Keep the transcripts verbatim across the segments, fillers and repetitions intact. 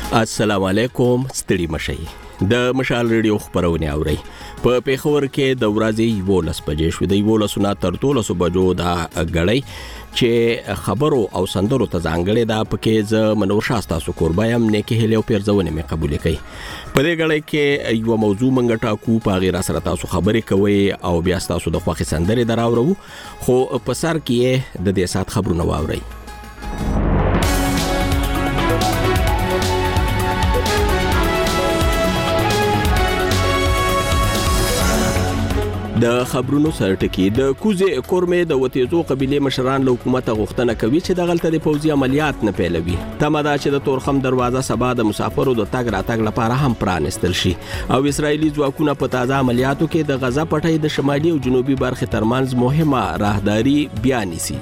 السلام علیکم، ستړي مشئ د مشال ریډیو خبرونه اوري. په پیښور کې د ورځې یولس بجې شو د یولس نه تر دولس بجو دا غړی چې خبرو او سندرو ته ځانګړې ده. پکې ز منور شاستا سو قربایم نه کې هلیو پیرځونه مې قبول کړي. په دې غړی کې یو موضوع منګه ټاکو، په غیر سره تاسو خبرې کوي او بیا تاسو د خوخي سندرې دراوړو، خو په سر کې د دې سات خبرونه واوري. د خبرونو سرټکی د کوزه کورمه د وتیزو قبيله مشران له حکومت غوښتنه کوي چې د غلطه د پوځي عملیات نه پیلوي. تمدا چې د تورخم دروازه سبا د مسافرو د تګ راتګ لپاره هم پرانستل شي او اسرایلی ځواکونه په تازه عملیاتو کې د غزا پټۍ د شمالي او جنوبي برخې ترمنځ مهمه راهداري بیان نيسي.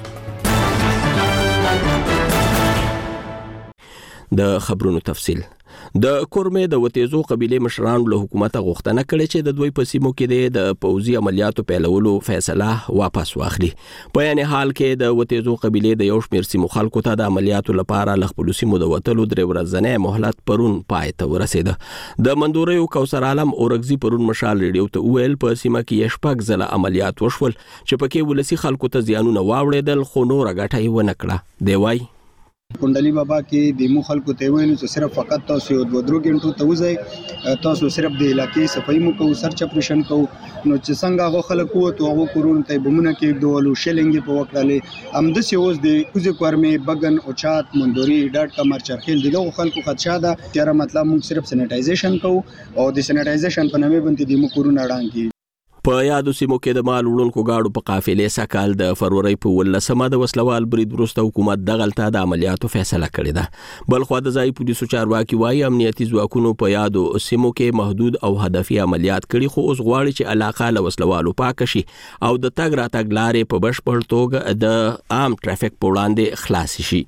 د خبرونو تفصیل. د کورمه د وتیزو قبيله مشران له حکومت غوښتنه کړې چې د دوی په سیمو کې د پوځي عملیاتو پیلولو فیصله واپس واخلي. په یعنی حال کې د وتیزو قبيله د یو شمېر سیمو خلکو ته د عملیاتو لپاره له خپل سیمو د وټلو درې ورځې مهلت پرون پای ته ورسېده. د منډورې کوثر عالم اورګزي پرون مشال ریډیو ته ویل په سیمه کې شپږ ځله عملیات وشول چې پکې ولسی خلکو ته زیانونه واوړېدل، خو نور غټه یې ونه کړه. دی وای کندلی بابا کې د مو خلکو ته ویني چې صرف فقط تاسو یو دوه درو غنټو ته وځي، تاسو صرف د علاقې صفائی مو کو سرچ اپریشن کو نو چې څنګه هغه خلکو ته هغه کورون ته بمونه کې دوه شلنګ په وکړلې ام د سیوز د کوزه کورمه بغن او چات مندوري ډاټ کمر چرخیل دغه خلکو خدشه ده چې مطلب موږ صرف سینیټایزیشن کو او د سینیټایزیشن په نامه باندې د مو کورونه اړانګي. په یادو سیمو کې د مال وړونکو گاډو په قافلې سکهال د فروری په ولسمه د وسلوال برید وروسته حکومت د غلطه د عملیاتو فیصله کړې ده. بل خو د ځای پولیسو چارواکي وايي امنیتي ځواکونو په یادو سیمو کې محدود او هدفي عملیات کړي، خو اوس غواړي چې علاقه له وسلوالو پاک شي او د تګ راتګ لارې په بشپړ توګه د عام ټرافیک په وړاندې خلاص شي.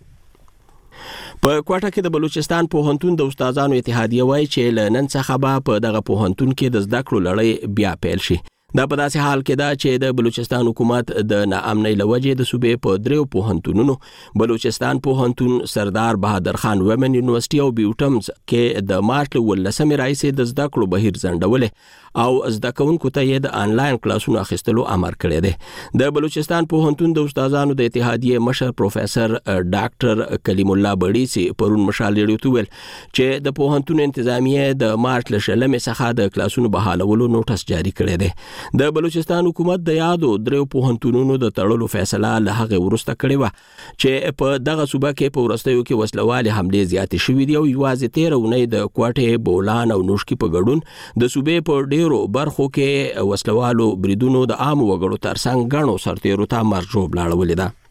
په کوټه کې د بلوچستان پوهنتون د استادانو اتحادیه وايي چې لنن څخه به په دغه پوهنتون کې د زده کړو لړۍ بیا پیل شي. دا په داسې حال کې دا چې د بلوچستان حکومت د ناامنۍ لوجې د صوبې په دریو پوهنتونونو بلوچستان پوهنتون، سردار بهادر خان ومن یونیورسيټي او بیوټمز کې د مارچ ولسمې راځي د زده کړو بهیر ځنډولې او زده کوونکو ته یې د انلاین کلاسونو اخیستلو امر کړی دی. د بلوچستان پوهنتون د استادانو د اتحادیه مشر پروفیسور ډاکټر کلیم الله بړیسي پرون مشال ریډیو ته ویل چې د پوهنتون انتظامیه د مارچ لشلمې څخه د کلاسونو بحالولو نوټس جاری کړی دی. د بلوچستان حکومت د یادو دریو پوهنتونونو د تړلو فیصله له هغه ورسته کړې و چې په دغه صوبه کې په ورستیو کې وسلوالې حملې زیاتې شوې دي او یوازې تیره اونۍ د کوټې، بولان او نوشکی په ګډون د صوبې په ډیرو برخو کې وسلوالو بریدونو د عام وګړو ترڅنګ غنو سرتیرو ته مرجوب لاړولې ده.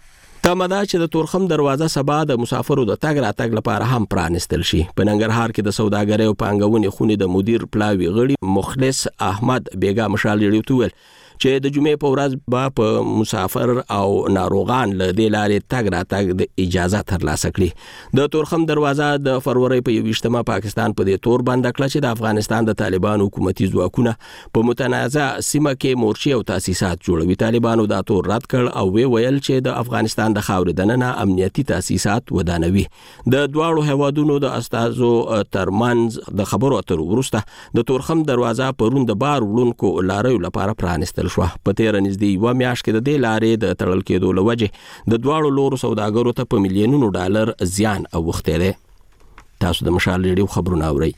تمدا چې د تورخم دروازه سبا د مسافرو د تګ راتګ لپاره هم پرانستل شي. په ننګرهار کې د سوداګرۍ او پانګونې خونې د مدیر پلاوی غړي مخلص احمد بیگا مشال ریډیو ته ویل چې د جمعې په ورځ به په مسافر او ناروغان له دې لارې تګ راتګ د اجازه ترلاسه کړي. د تورخم دروازه د فروری په یوویشتمه پاکستان په دې تور بند کړ چې د افغانستان د طالبانو حکومتي ځواکونه په متنازع سیمه کې مورچې او تاسیسات جوړوي. طالبانو دا تور رد کړ او وی ویل چې د افغانستان د خاورې دننه امنیتي تاسیسات ودانوي. د دواړو هیوادونو د استازو ترمنځ د خبرو اترو وروسته د تورخم دروازه پرون د بار وړونکو لاریو لپاره پرانستل شو. په تیر نږدې یو میاشت کې د دې لارې د تړل کېدو لوجه د دواړو لورو سوداګرو ته په میلیونونو ډالر زیان اوښتی دی. تاسو د مشال ریډیو خبرونه اورئ.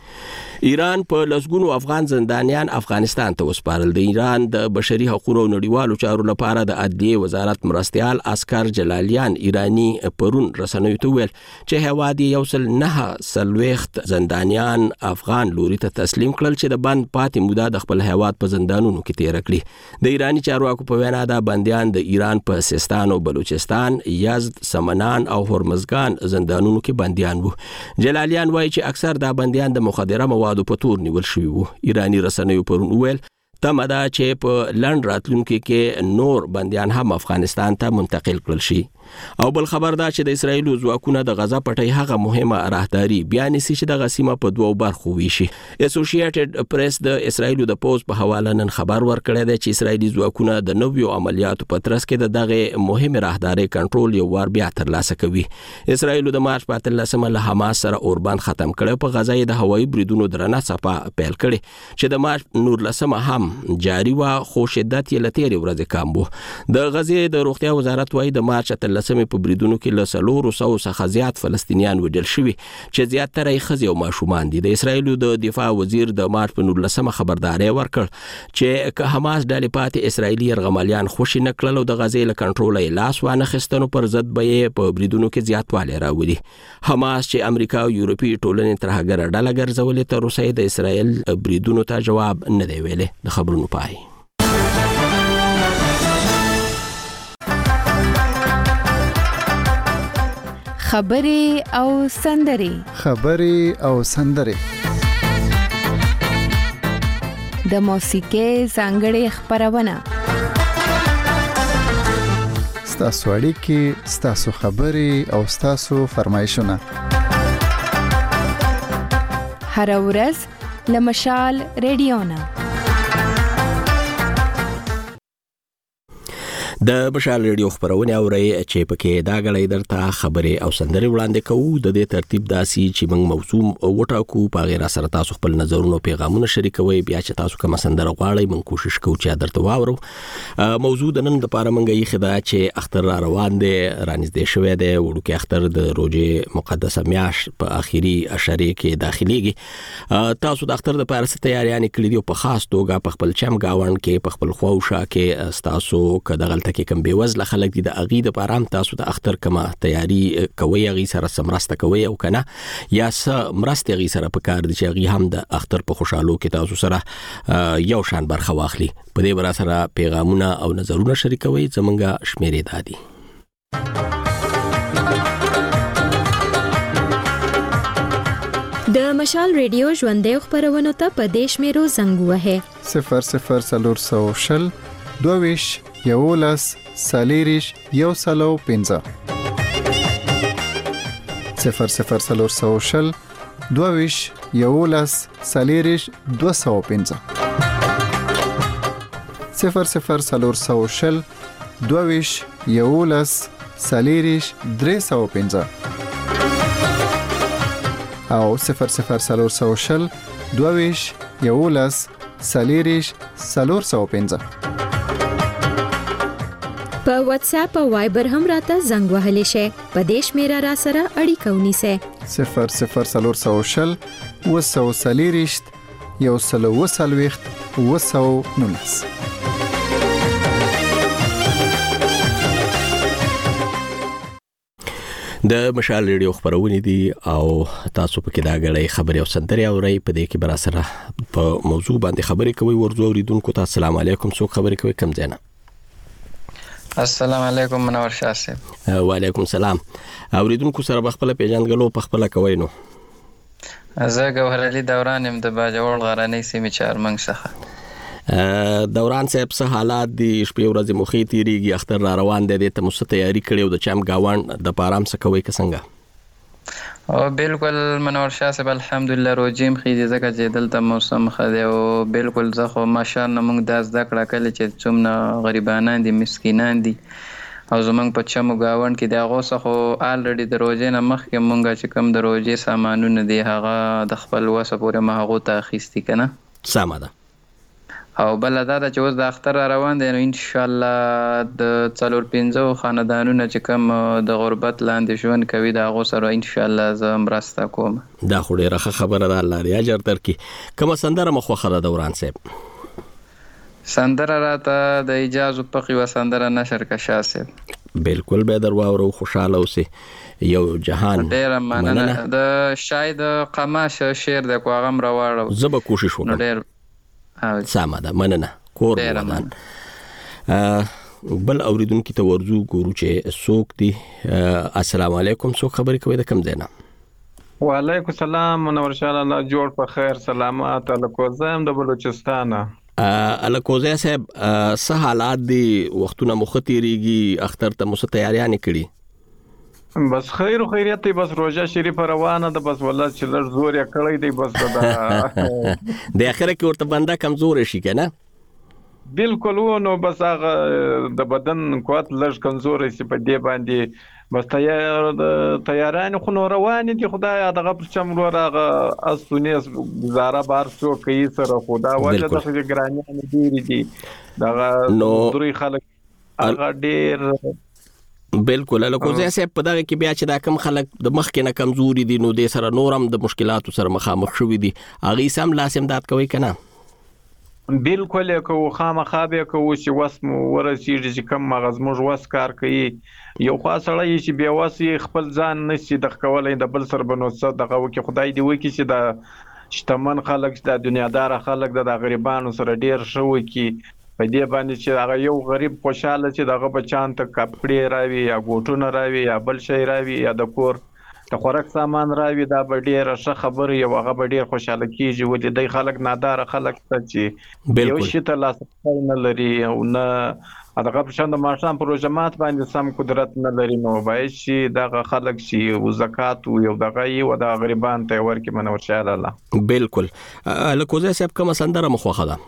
ایران په لسګونو افغان زندانیان افغانستان ته وسپارل. د ایران د بشري حقوقو نړیوالو چارو لپاره د عدلیې وزارت مرستيال اسکر جلالیان ایرانی پرون رسنیو ته ویل چې هواد یو سل نه سلويخت زندانیان افغان لوري ته تسلیم کړل چې د بند پاتې موده د خپل هواد په زندانونو کې تیر کړي. د ایرانی چارواکو په وینا دا بنديان د ایران په سیستان او بلوچستان، یزد، سمنان او هرمزګان زندانونو کې بنديان وو. جلالیان وایي چې اکثر دا بنديان د مخدره موادو په تور نیول شوي وو. ایرانی رسنیو پرون ویل تمدا چې په لند راتلونکو کې نور بنديان هم افغانستان ته منتقل کړل شي. او بل خبر دا چې د اسرایل ځواکونه د غزا پټي هغه مهمه راهداري بیان سي چې د غسیمه په دوو برخو ویشي. اسوسییټډ پریس د اسرایل د پوز په حواله نن خبر ورکړی دی چې اسرایلی ځواکونه د نویو عملیاتو په ترڅ کې د دغه مهمه راهداري کنټرول یو وار بیا ترلاسه کوي. اسرایل د مارچ په اتلسمه له حماس سره اوربان ختم کړ. په غزا د هوایي بریدونو درنه صفه پیل کړي چې د مارچ نورلسمه هم جاری و، خو شدت یې لتیری ورځ کم وو. د غزې د روغتیا وزارت وايي د مارچ اتلسمه په بریدونو کې له څلورو سوو څخه زیات فلسطینیان وژل شوي چې زیاتره یې ښځې او ماشومان دي. د اسرایل د دفاع وزیر د مارچ په نورلسمه خبرداري ورکړ چې که حماس ډلې پاتې اسرایلی یرغمالیان خوشي نه کړل او د غزې له کنټروله یې لاس وانه خیستنو پر ضد به یې په بریدونو کې زیاتوالی راولي. حماس چې امریکا او یورپي ټولنې تر هغه ډله ګرځولې تر اوسه د اسرایل بریدونو ته جواب نه دی ویلی. د خبرونو پای. خبرې او سندرې خبرې او سندرې د موسیقۍ ځانګړې خبرونه ستاسو اړیکې، ستاسو خبرې او ستاسو فرمایشونه هر ورځ له مشال ریډیو نه. د مشال ریډیو خبرونه اوري چې پکې دا غړې درته خبرې او سندرې وړاندې کوو. د دې ترتیب داسي چې موږ موضوع وټاکو، په غیر سره تاسو خپل نظرونه او پیغامونه شریکوي. بیا چې تاسو کوم سندره غواړئ موږ کوشش کوو چې درته واورو. موضوع د نن د پاره موږ یې خدا چې اختر را روان دی، رانږدې شوی دی. وړوکی اختر د روزې مقدسه میاشت په اخیری اشاره کې داخليږي. تاسو د اختر د پاره تیاریانې کړې دي په خاص توګه په خپل چم گاوند کې، په خپل خواوشا کې تاسو کدغلت کې کم بیوزله خلک دي د اغي د پارام تاسو د اختر کما تیاری کوي، اغي سره سمرسته کوي او کنه یا س مرسته اغي سره په کار دي چې اغي هم د اختر په خوشحالو کې تاسو سره یو شان برخه واخلي. په دې برا سره پیغامونه او نظرونه شریکوي. زمونږه شمیرې دادي د مشال ریډیو ژوندې خبرونه ته په دیش میرو زنګ وه صفر صفر سلور سو شل دوویش یولس سالیریش یو سلو پنځه صفر صفر سلور سو شل دوویش یولس سالیریش دو سو پنځه صفر صفر سلور سو شل دوویش یولس سالیریش درې سو پنځه او صفر صفر سلور سو شل دوویش یولس سالیریش سلور سو پنځه. په واتس اپ او وایبر هم راته زنګ وهلی شي. په دیش میرا را سره اړیکه ونیسه صفر صفر سلور سو شل وسو سلیریشت یو سلو وسلويخت وسو نونس. د مشال ریډیو خبرونه دي او تاسو په کې دا غړې خبرې او سندري اورئ. په دې کې بر سره په موضوع باندې خبرې کوي. ورزو ریدونکو ته السلام علیکم. څو خبرې کوي کم ځنه؟ السلام علیکم منور شاه صاحب. وعلیکم السلام. اوریدونکو سره بخپل پیژنګلو په خپل کوي نو زه ګوهر علي دوران يم د باجوړ غرانې سیمې چارمنګ څخه. دوران صاحب څه حالات دي؟ شپې ورځې مخې تیریږي، اختر را روان دی، ته مو څه تیاری کړې او د چم گاوند د پارام څه کوي که څنګه؟ او بالکل منور شاه صاحب الحمدلله روجیم خېږي ځکه چې دلته موسم ښه دی او بالکل زه خو ماشاءالله موږ دا زده کړه کله چې څومره غریبانان دي مسکینان دي او زمونږ په چمو گاوند کې د هغو څخه الریډي د روژې نه مخکې مونږ چې کوم د روژې سامانونه دي هغه د خپل وسه پورې ما هغو ته اخیستي که نه. سمه ده. او بله دا ده چې اوس د اختر را روان دی نو انشاءالله د څلور پنځه خاندانونه چې کوم د غربت لاندې ژوند کوي د هغو سره انشاءالله زه مرسته کوم. دا خو ډېره ښه خبره ده، الله دې اجر درکړي. کومه سندره مو خوښه ده دوران صاحب؟ سندره راته د اجازو پخې وه سندره نشر که شاه صاحب. بالکل به در واورو، خوشحاله اوسئ. یو جهان ډېره مننه. د شاید قماش شعر دی کو هغه م راواړو. زه به کوشش وکړم. ډېر سمه ده، مننه. کور ودان. بل اوریدونکو ته ورزو ګورو چې څوک دي. السلام علیکم. څوک خبرې کوي د کوم ځای نه؟ وعلیکم السلام منور شاه الله جوړ په خیر سلامات الکو. زم د بلوچستان. الکوزی صاحب څه حالات دي وختونه مخ تیریږي اختر ته مو څه تیاریانې کړي؟ بس خیر و خیریت دی بس روزه شریف روانه ده بس والله چې لږ زور یې کړی دی بس دا د اخره کې ورته بنده کمزور شي کنه بالکل نو بس هغه د بدن قوت لږ کمزور شي په دې باندې بس تیار تیاران خو نو روان دي خدای دغه پر چم ور هغه اسونیس زاره بار شو کوي سره خدا وجه د ګرانیان ډیر دي دغه دوی خلک هغه ډیر بالکل الکوزی صاحب په دغه کې بیا چې دا کم خلک د مخ کې نه کمزوري دي نو د سره نورم د مشکلاتو سره مخامخ شوي دي هغه سم لاس امداد کوي کنه بالکل کو خامخا به کو چې وسم ورسیږي چې کم مغز موږ وس کار کوي یو خاصړی چې بیا وسی خپل ځان نشي د کولای د بل سر بنوڅ دغه وکي خدای دی وکي چې د شتمن خلک د دنیادار خلک د غریبانو سره ډیر شوی کی په دې باندې چې هغه یو غریب خوشاله چې دغه بچان ته کپړې راوي یا ګوټونه راوي یا بل شي راوي یا د کور د خوراک سامان راوي دا به ډیره ښه خبره یو هغه به ډیر خوشاله کیږي ولې د خلک نادار خلک ته چې یو شي ته لاس نه لري او نه هغه په شان د ماشام پروژمات باندې سم قدرت نه لري نو باید چې دغه خلک شي او زکات او یو دغه یو د غریبان ته ورکې منور شاله الله بالکل الکوزی صاحب کوم سندره مخوخه ده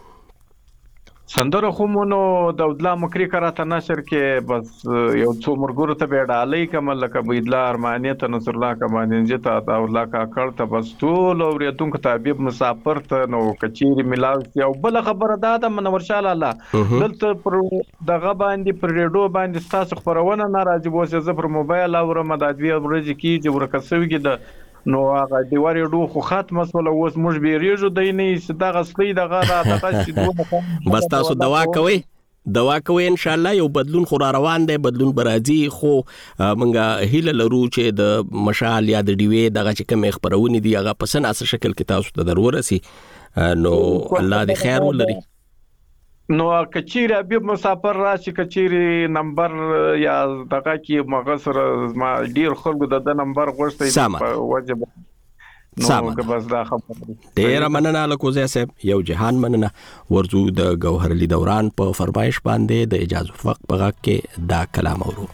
سندره خو مونو د دلا مکری کراته نشر کې بس یو څو مرګورو ته بیډالې کمل لکه بيدلا ارمانیت نصر الله کمانځه ته دا الله کا کړ ته بس ټول اوریدونکو طبيب مسافر ته نو کچيري ملاو یو بل خبره ده د منور شاله الله دلته پر دغه باندې پر ریډیو باندې تاسو خبرونه ناراضي وسه ز پر موبایل او رمضان ورځ کې چې ورکسوي د نو هغه دیوار یو خو ختم مسله اوس موږ بیریږو د نه دغه اصلي دغه دغه چې بس تاسو دوا کوي دوا کوي ان شاء الله یو بدلون خو روان دی بدلون برازي خو منګه هیله لرو چې د مشال یا د ډیوي دغه چې کوم خبرونه دي هغه په سن اساس شکل کې تاسو ته ضرورت سي نو الله دې خیر ولري نو کچيري ابي مسافر راشي کچيري نمبر یا دغه کې مغسر ما ډیر خلکو د نمبر غوښتي واجب نو بس دا خبره ډیر مننه الکوزی صاحب یو جهان مننه ورزو د گوهرلی دوران په فرمایش باندې د اجازه وقت په غږ کې دا کلام اورو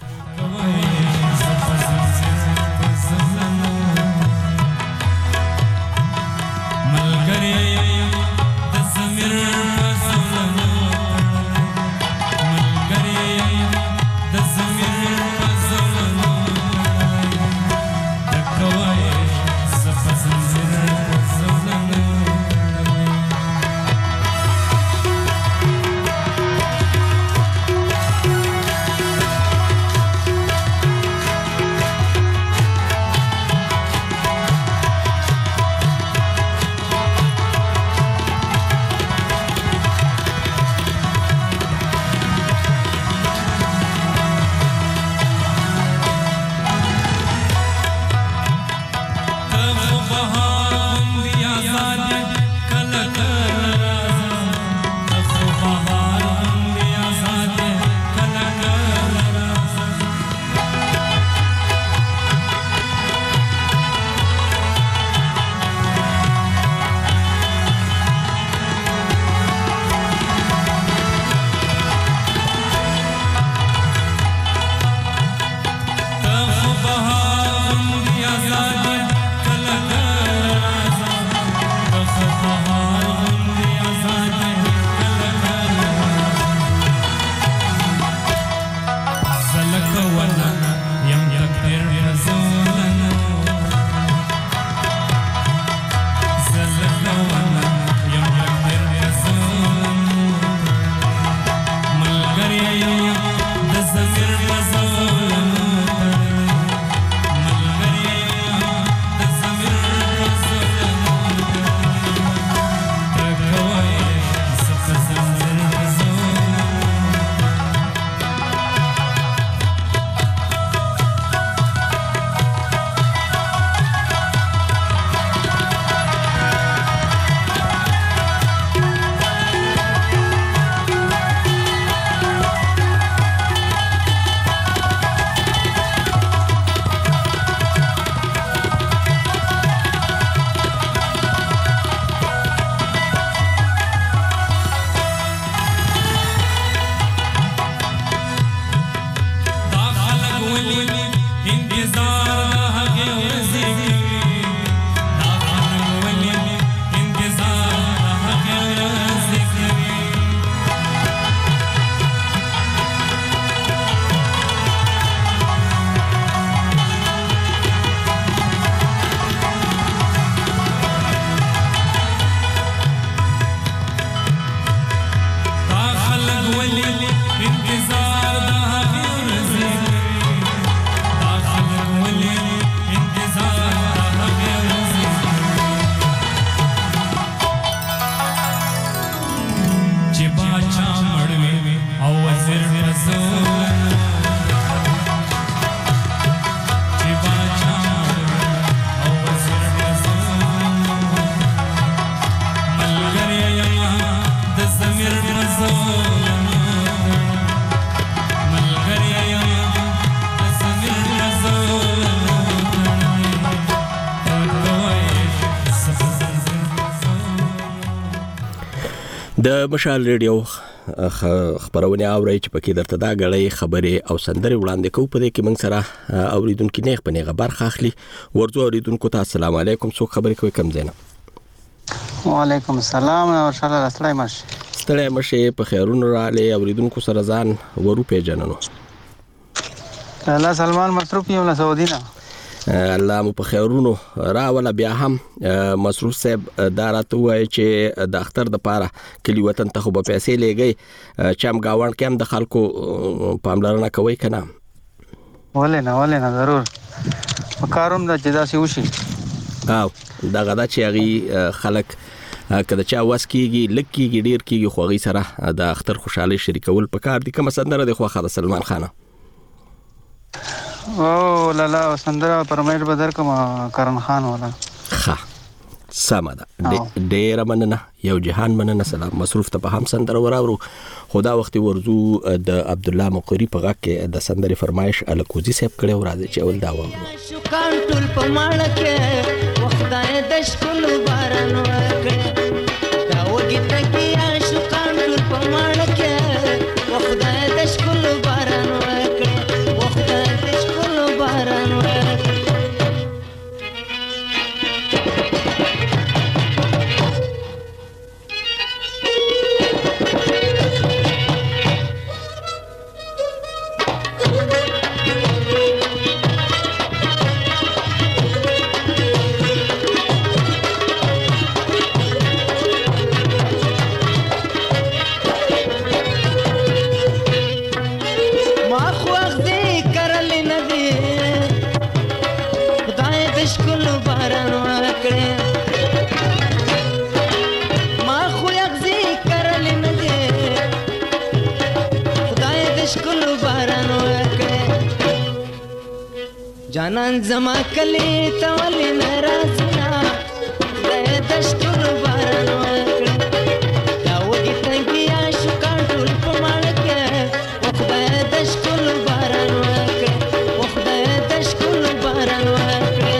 د مشال ریډیو خبرونه اوري چې پکې درته دا غړې خبرې او سندري وړاندې کوو. په دې کې موږ سره اوریدونکو نه خپل خبر خاخلي ورته اوریدونکو ته السلام علیکم. څوک خبرې کوي کم زینا؟ وعلیکم السلام او شاله السلام مش ستړی مشه په خیرونو را لې اوریدونکو سره ځان ورو پیژننو. الله سلمان مصروف یم له سعودي نه. الله مو په خیرونو راولا. بیا هم مصروف صاحب دارته وای چې د اختر د پاره کلی وطن ته خو په پیسې لګي چم گاوند کې هم د خلکو پاملرنه کوي کنه؟ ولې نه ولې نه ضرور کاروم د جدا سی وشي. او دا غدا چې هغه خلک کله چا واس کیږي لکیږي ډیر کیږي خو غي سره د اختر خوشاله شریکول پکار دي. کوم سندره د خو خاله سلمان خانه؟ او لالا سندره پرمایل بدر کوم کرن خان ولا ها سماده ډیر مننه یو جهان مننه. سلام مصروف ته په هم سندره وراورو. خدا وخت ورزو د عبد الله مقری په غاک کې د سندره فرمایش الکوزی صاحب کړه ورازي چې اول دا و شکان ټول په ماړه کې وخدای د شکل باران وکړه دا وګی تکي شکان ټول په ماړه کې وخدای د شکل باران وکړه وخدای د شکل باران وکړه. جانان زما کلی تولی نرازنا خدای دشکل باران وکړه دا وګی تنګیا شکان ټول په ماړه کې خدای دشکل باران وکړه خدای دشکل باران وکړه.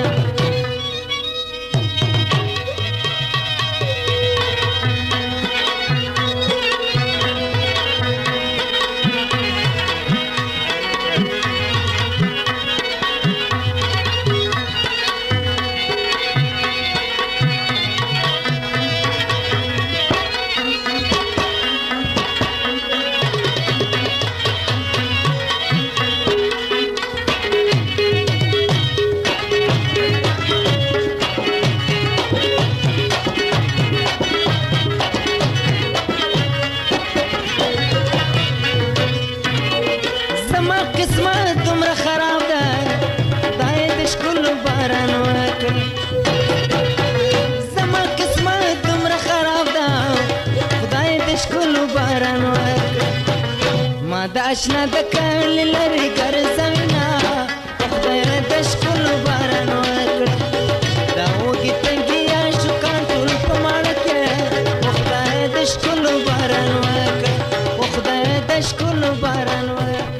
اشنا د کل لری ګرځوینا خدای د شکل باران وکړه دا وګی تنګیا شکان ټول په ماړه کې خدای د شکل باران وکړه خدای د شکل باران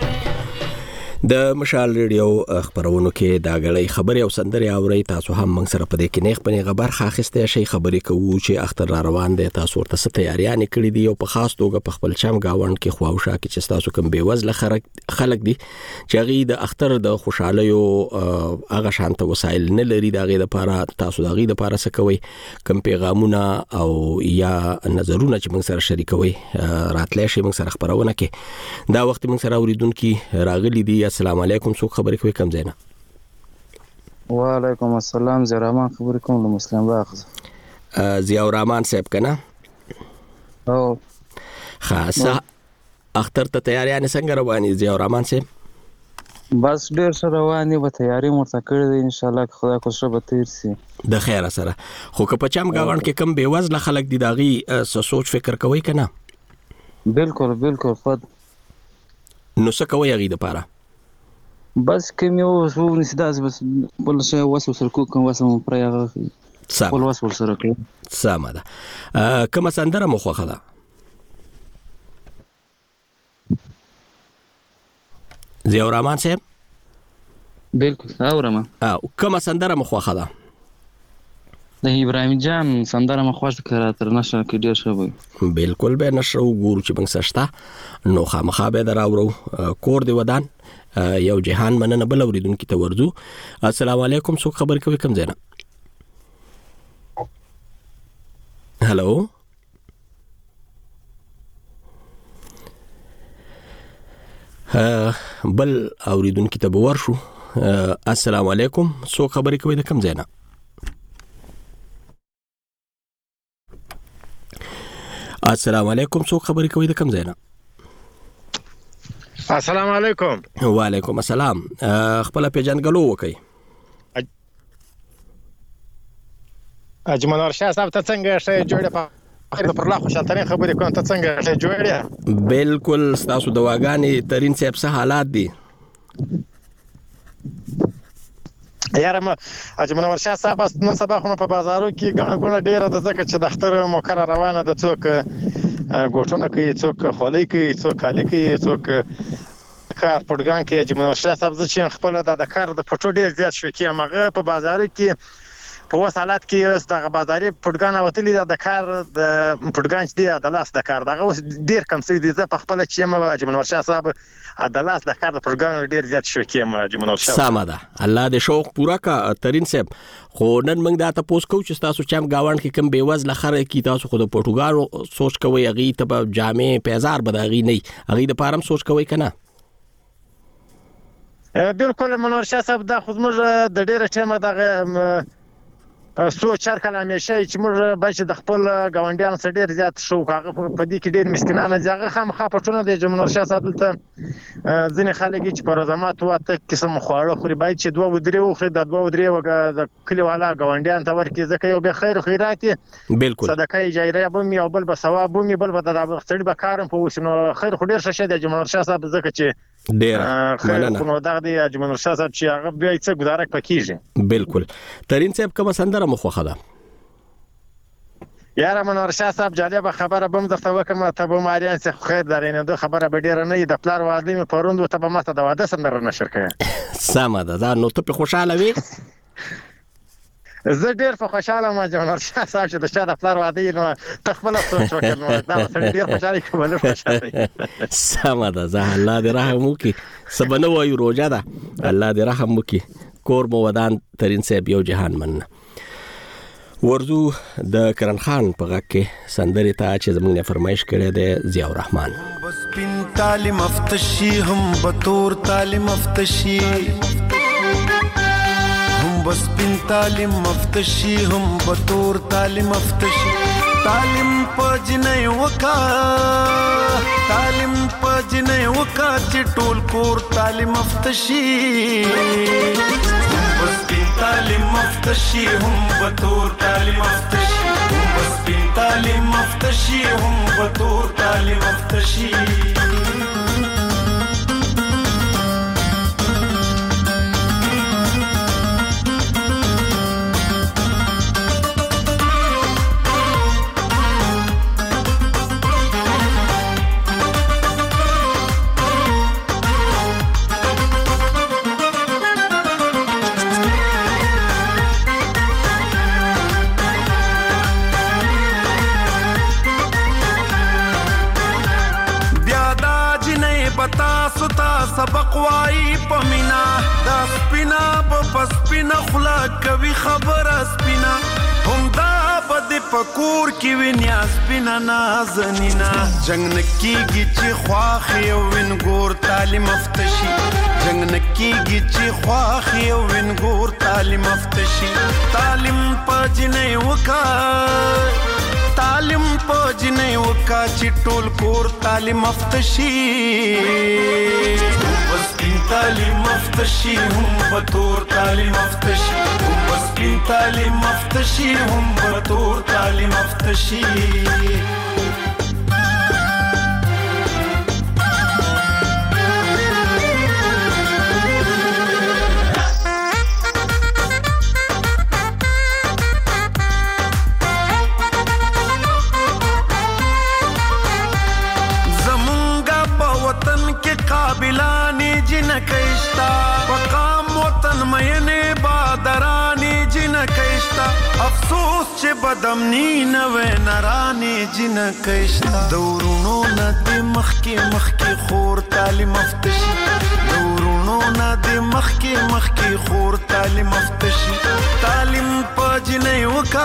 وکړه. د مشال ریډیو خبرونو کې دا غړې خبرې او سندري اوري. تاسو هم موږ سره په دې کې نه خپل خبر خاخسته شي خبرې کوو چې اختر را روان دي. تاسو ورته ست تیاریاں کړې دي او په خاص توګه په خپل چم گاوند کې خواوشا کې چې تاسو کوم بیوزله خلک دي چې غي د اختر د خوشاله یو هغه شانت وسایل نه لري. دا غي د لپاره تاسو دا غي د لپاره سکوي کوم پیغامونه او یا نظرونه چې موږ سره شریکوي راتلې شي موږ سره خبرونه کې. دا وخت موږ سره اوریدونکو راغلي دي. السلام علیکم. څوک خبرې کوي کم زینا؟ وعلیکم السلام. زیا رحمان خبرې کوم له مسلم باغ. ضیاء الرحمن صاحب کنه؟ او خاصه اختر ته تیاریاں څنګه روانې ضیاء الرحمن صاحب؟ بس ډیر ښه روانې به تیاری مرته کړې ده ان شاء الله خدای کوشش به تیر سي د خیر سره. خو که په چم گاوند کې کم بیوزله خلک دي داغي سوچ فکر کوي کنه؟ بالکل بالکل خود نو څه کوي هغه د لپاره؟ بس کوم یو وسو نسداز بس بل شي وسو سره کوم وسو پریا سم ول وسو سره کوي سم ده. کوم سندره مخوخه ده؟ ضیاء الرحمن صاحب بالکل اورم او کوم سندره مخوخه ده؟ د ابراهیم جان سندره مخواش کړه تر نشه کې ډیر ښه وي. بالکل به نشه وګورو چې موږ سشته نو خامخا به دراورو. کور دی ودان یو جهان مننه بل اوریدونکو ته ورځو. السلام علیکم، څوک خبر کوي کوم ځای نه؟ هلو بل اوریدونکو ته به ورشو. السلام علیکم، څوک خبرې کوي د کوم ځای نه؟ السلام علیکم، څوک خبرې کوي د کوم ځای نه؟ السلام علیکم. وعلیکم السلام. خپل پیژنګلو وکي. اجمل ورشاه صاحب ته څنګه شې جوړه په خیر پر لا خوشاله خبرې کوم ته څنګه شې جوړه؟ بالکل تاسو دواګانې ترين صاحب څه حالات دي؟ یاره اجمل ورشاه صاحب نن سبا خو په بازارو کې ګڼه ډیره د ځکه چې د اختر مقرره روانه د څوک ګوټونه کوي، څوک خولۍ کوي، څوک کالي کوي، څوک کار پړګان کوي. اجمل ورشاه صاحب چې خپل د کار د پټو ډیر زیات شو کې هغه په بازارو کې په وسالات کې د بازاري پټګان وتلې د کار د پټګان چې د لاس د کار دغه ډیر کم څه دي. زه په خپل چې ما اجمل ورشاه صاحب د لاس د کار د پټګان ډیر زیات شو کې ما اجمل ورشاه سم ده. الله دې شوق پورا کا ترين صاحب. خو نن موږ دا تاسو کو چې تاسو چم گاوند کې کم بیوز لخره کې تاسو خو د پټګانو سوچ کوي اغي ته جامع پیزار بداغي نه اغي د پارم سوچ کوي کنه؟ بالکل منور شاه صاحب دا خو موږ د ډیره ټیمه دغه سوچ هر کله همیشه چې موږ باید د خپل ګاونډیانو سره ډیر زیات شوق هغه په دې کې ډیر مسکینانه ځای خامخا پټونه د جمهور شاه صاحب ته ځینې خلک چې په روزمات واته قسم خواړه خوري باید چې دوه ودرې وخوري د دوه ودرې وګ د کلیوالا ګاونډیان ته ورکړي ځکه یو به خیر خیرات بالکل صدقه جاریه به مې او بل به ثواب به مې بل به د خپل به کارم په وسینو خیر خو ډیر شه د جمهور شاه صاحب ځکه چې ډیر مننه نو دا د اجمل شاه صاحب چې هغه بیا څه گزاره پکېږي. بالکل ترين صاحب کوم سندره مخوخه ده؟ یاره منور شاه صاحب جالب خبره بم درته وکم ته به ماریان څخه خیر درینه دوه خبره به ډیر نه د پلار واده می پروند ته به ماته د واده سندره نشر کړه. سم ده. دا نو ته په خوشاله وي؟ زه ډیر په خوشاله ما جمهور شاه صاحب چې د شاده پلار واده نو تخپل سوچ وکړم دا سره ډیر خوشاله کوم خوشاله. سم ده. زه الله دې رحم وکي. سبنه وایو روزه ده. الله دې رحم وکي. کور مو ودان ترين صاحب یو جهان مننه. ورزو د کرن خان په غږ کې سندرې ته چې زموږ نه فرمایش کړی دی ضیاء الرحمن. بس پین تعلیم افتشی هم بطور تعلیم افتشی هم بس پین تعلیم افتشی هم بطور تعلیم افتشی تعلیم پجنه وکا تعلیم پجنه وکا چې ټول کور تعلیم افتشی بس پین تعلیم افتشی هم بطور تعلیم افتشی هم بس پین تعلیم افتشی هم بطور تعلیم افتشی سبق وای پمینا دا سپینا په پسپینا خلا کوي خبر سپینا هم دا بد پکور کی وینیا سپینا نازنینا جنگ نکیږي چې خواخ یو وین ګور تعلیم افتشی جنگ نکیږي چې خواخ یو وین ګور تعلیم افتشی تعلیم پجنه وکا تعلیم پجنه وکا چې ټول کور تعلیم افتشی بس پین تعلیم افتشی هم بطور تعلیم افتشی بس پین تعلیم افتشی هم بطور تعلیم افتشی قابلانی جن کشتا پقام وطن مین بادرانی جن کشتا افسوس چې بدمنی نه وې نرانې جن کښتا دورونو نه د مخکې مخکې خور تعلیم افتشي دورونو نه د مخکې مخکې خور تعلیم افتشي تعلیم پجنې وکا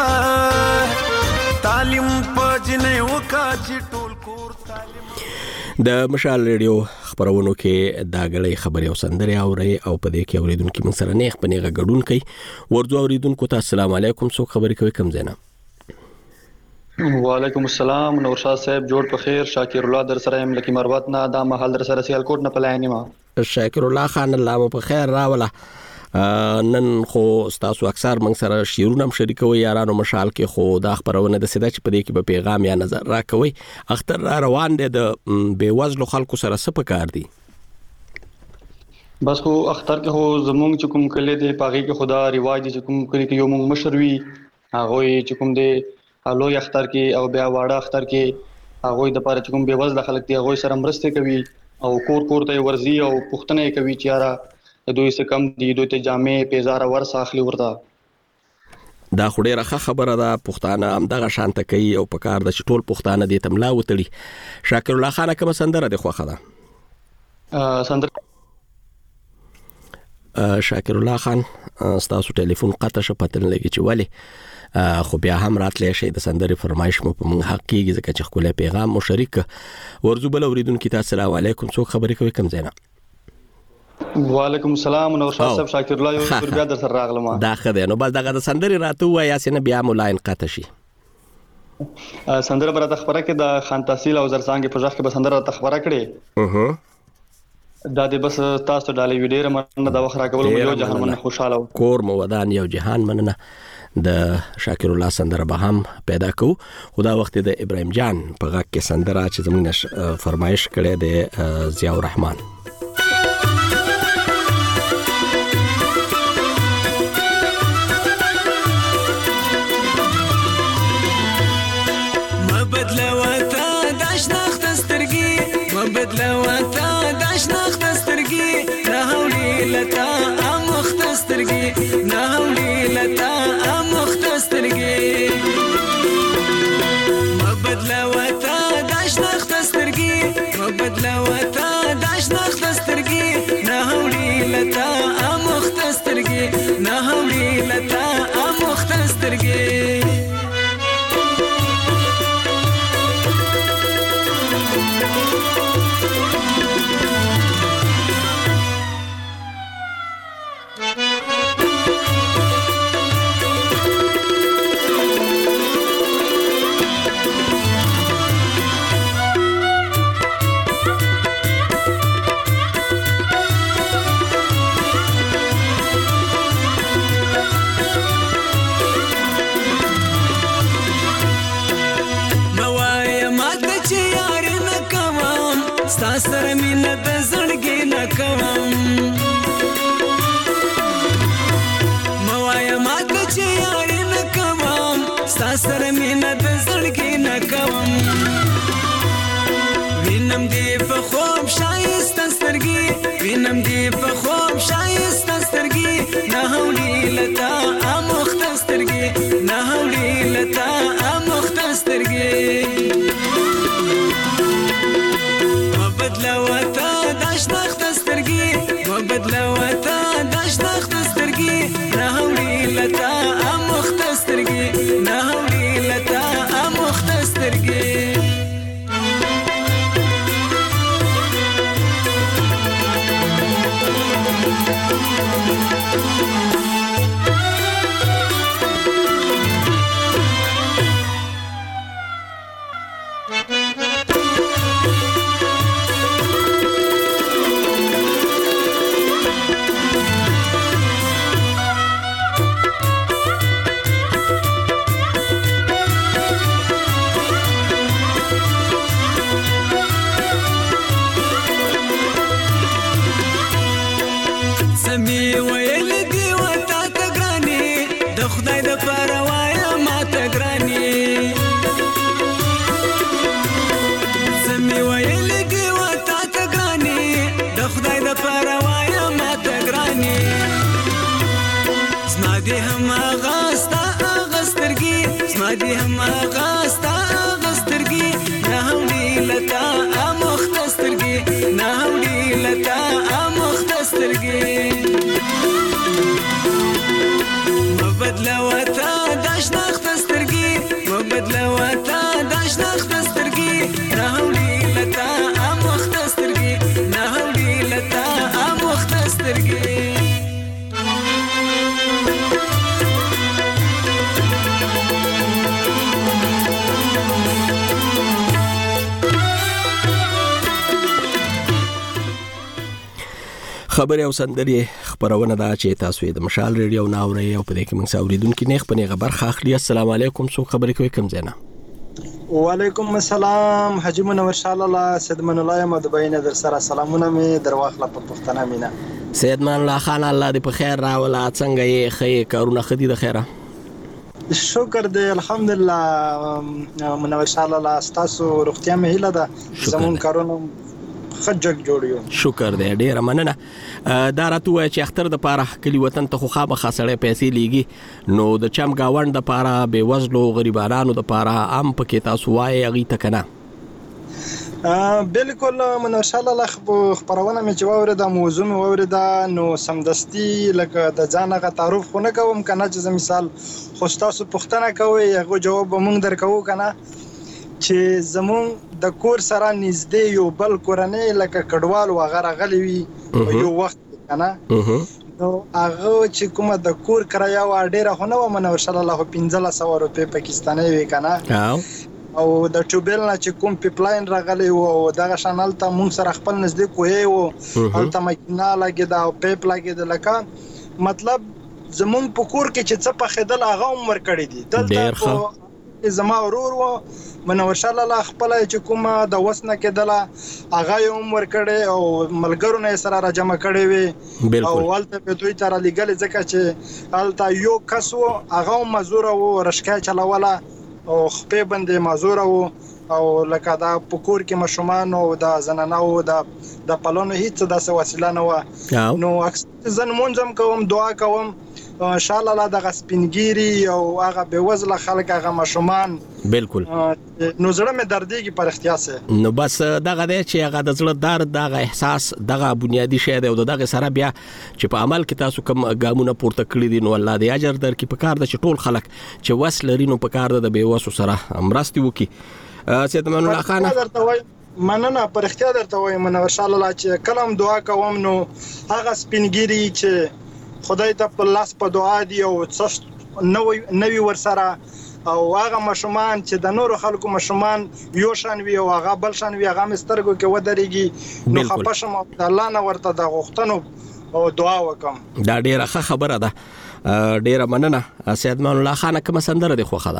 تعلیم پجنې وکا چې ټول کور تعلیم د مشال ریډیو خبرونو کې دا غړې خبرې او سندري اوري او په دې کې اوریدونکو من سره نه خپنيغه غډون کوي ورځو اوریدونکو ته السلام علیکم څوک خبرې کوي کم زینا وعلیکم السلام نور شاه صاحب جوړ په خیر شاکر الله در سره ام لکی مروت نه دا محل در سره سیال کوټ نه پلاینې ما شاکر الله خان الله مو په خیر راوله نن خو تاسو اکثر موږ سره شیرونه هم شریکوي یارانو مشال کې خو دا خبرونه د سیده چې په دې کې به پیغام یا نظر راکوي اختر را روان دي د بیوزلو خلکو سره څه پکار دي بس خو اختر کې هو زمونږ چې کوم کله دي پاغي کې خدا رواج دي چې کوم کلی کې یو موږ مشروي هغه چې کوم دي الو اختر کې او بیا واړه اختر کې هغه د پاره چې کوم بیوزل خلک دي هغه سره مرسته کوي او کور کور ته ورزي او پښتنه کوي چې یاره دوی څه کم دي دوی ته جامې پیزار ورس اخلي ورته دا خو ډیره خبره ده پښتانه هم دغه شانته کوي او په کار د ټول پښتانه دي تملا وتړي شاکر الله خان کوم سندره ده خوخه ده سندره شاکر الله خان ستاسو ټلیفون قطع شو پتن لګی چې ولی خو بیا هم راتلې شي د سندري فرمایش مو په موږ حق کېږي ځکه چې خپل پیغام مو شریک ورزو بل اوریدونکو ته السلام علیکم څوک خبرې کوي کم زینا وعلیکم السلام نور شاه صاحب شاکر الله یو پر بیا در سره راغلم دا خدای نو بس دغه د سندري راته وای یاسین بیا مولاین قطع شي سندره برته خبره کې د خان تحصیل او زرسانګ په ځخ کې به سندره تخبره کړي اها دا د بس تاسو ډالې ویډیو مننه د وخت راکول یو جهان من خوشاله کور مو ودان یو جهان مننه د شاکر الله سندره به هم پیدا کو خدا وخت د ابراهیم جان په غږ کې سندره چې زموږ فرمایش کړي د ضیاء الرحمن بدلوتا داشناخت سترګي نه هولي لتا امخت سترګي نه هولي لتا امخت سترګي بدلوتا داشناخت سترګي بدلوتا داشناخت سترګي نه هولي لتا امخت سترګي نه هولي لتا امخت سترګي سره مینه د زړګي نه کوم موایا ما ته چې یاري نه کوم سره مینه د زړګي نه کوم وینم دې په خوب شایسته سترګي وینم دې په خوب شایسته سترګي نه هولي لتا امخت سترګي نه هولي لتا امخت سترګي بدلوتا داشناخت سترګي بدلوتا داشناخت سترګي نه هولي لتا امخت سترګي نه هولي لتا امخت سترګي لتا مختصرګي مبدلوتا داشنا ختصرګي مبدلوتا داشنا ختصرګي نهولي لتا مختصرګي نهولي لتا مختصرګي خبري او سندري خبرونه دا چې تاسو د مشال ریډیو ناوړی او په دې کې موږ اوریدونکو نه خپل خبر خاخلی. السلام علیکم. سو خبرې کوي کوم ځای نه؟ وعلیکم السلام. حاجی منور شاه الله سید من الله مدبین در سره سلامونه می درواخله په پښتنه مینا. سید من الله خان الله دې په خیر راولا. څنګه یې خې کارونه خدي د خیره؟ شکر دې الحمدلله. منور شاه الله تاسو روغتیا مې هیله ده زمون کارونه خجک جوړیو. شکر دې ډیره مننه. دا راته وای چې اختر د پاره کلی وطن ته خو خامه خاصړې پیسې لیږي نو د چم گاوند د پاره به وزلو غریبانو د پاره عام پکې تاسو وای غي تکنه. بالکل منور شاه الله خبرونه مې جواب د موضوع مې وورده نو سمدستي لکه د ځانغه تعارف خو نه کوم کنه چې مثال خو تاسو پښتنه کوي هغه جواب مونږ درکو کنه چې زمون د کور سره نږدې یو بل کورنۍ لکه کډوال و غره غلی وي یو وخت کنه نو هغه چې کومه د کور کرایه و ډیره خونه و منور صلی الله پنځه سوه روپۍ پاکستاني وي کنه او د ټوبل نه چې کوم پیپلاین راغلی و او دغه شانل ته مونږ سره خپل نږدې کوی و او ته مکینه لګي دا پیپ لګي د لکه مطلب زمون په کور کې چې څه په خدل هغه عمر کړی دي دلته زما ورور و منور شاه الله خپل چې کومه د وسنه کېدله هغه یې عمر کړي او ملګرو نه سره را جمع کړي وي او ولته په دوی تر لګل ځکه چې الته یو کس و هغه مزور و رشکا چلوله او خپې باندې مزور و او لکه دا پکور کې مشومان او د زنانه او د د پلونو هیڅ داسې وسیله نه و نو اکثر زن مونږم کوم دعا کوم ان شاء الله لا د غسپینګيري او هغه به وزله خلک هغه مشومان بالکل نو زړه مې دردېږي پر اختیار سه نو بس دغه د چې هغه د زړه درد دغه احساس دغه بنیادی شی دی او دغه سره بیا چې په عمل کې تاسو کوم ګامونه پورته کړی دي نو الله دې اجر درکې په کار د چې ټول خلک چې وسل لري نو په کار د بیوسو سره امرستي وکي. سید من الله خان مننه پر اختیار درته وایم منور شاه الله چې کلم دعا کوم نو هغه سپینګيري چې خدای ته په لاس په دعا دی او نوې نوې ورسره او هغه مشومان چې د نورو خلکو مشومان یو شان وي او هغه بل شان وي هغه مسترګو کې ودرېږي نو خپشم الله نه ورته د غوښتنو او دعا وکم. دا ډیره ښه خبره ده. ډیره مننه. سید من الله خان کوم سندره دی خوخه ده؟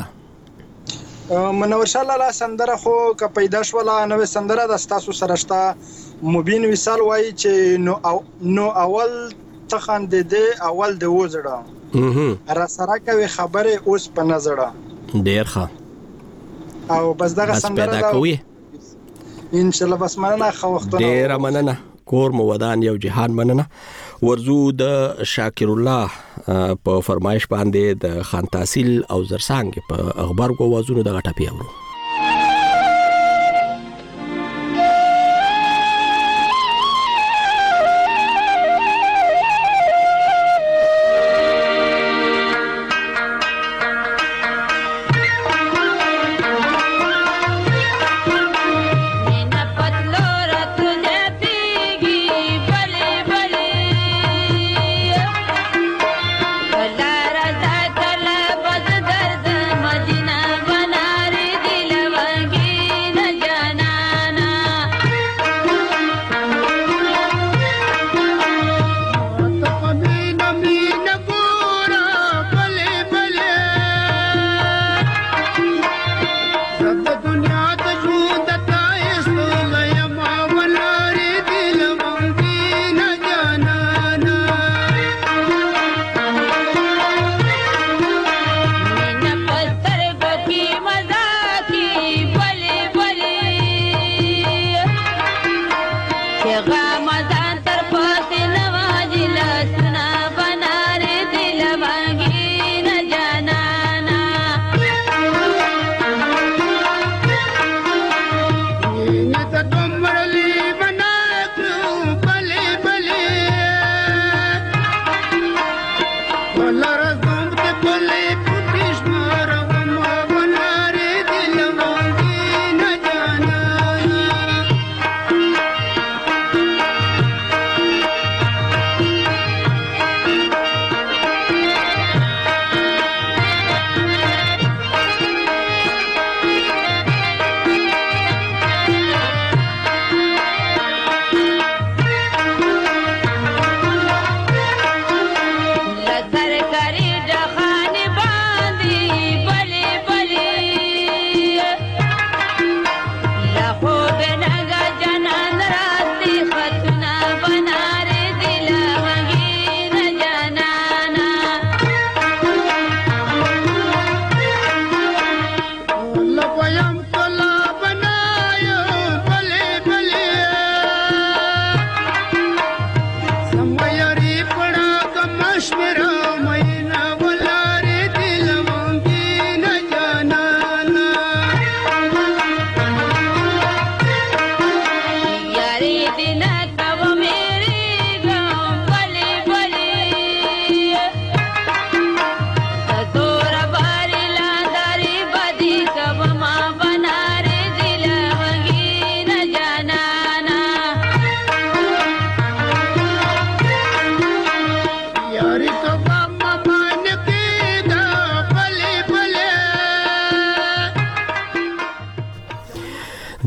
منور شاه الله سندره خو که پیدا شوله نوې سندره د تاسو سره شته مبین وصال وایي چې نو او نو اول تخاندې دې اول د وزړه را سره کوي خبره اوس په نظر ډیر ښه او بس دغه سندره پیدا کوي ان شاء الله. بس مننه خو وختونه ډیر مننه. کور مو ودان یو جهان مننه. ورزو د شاکر الله په فرمایش باندې د خان تحصیل او زرسانګ په اخبار کو وازونو د غټه پیاورو. Did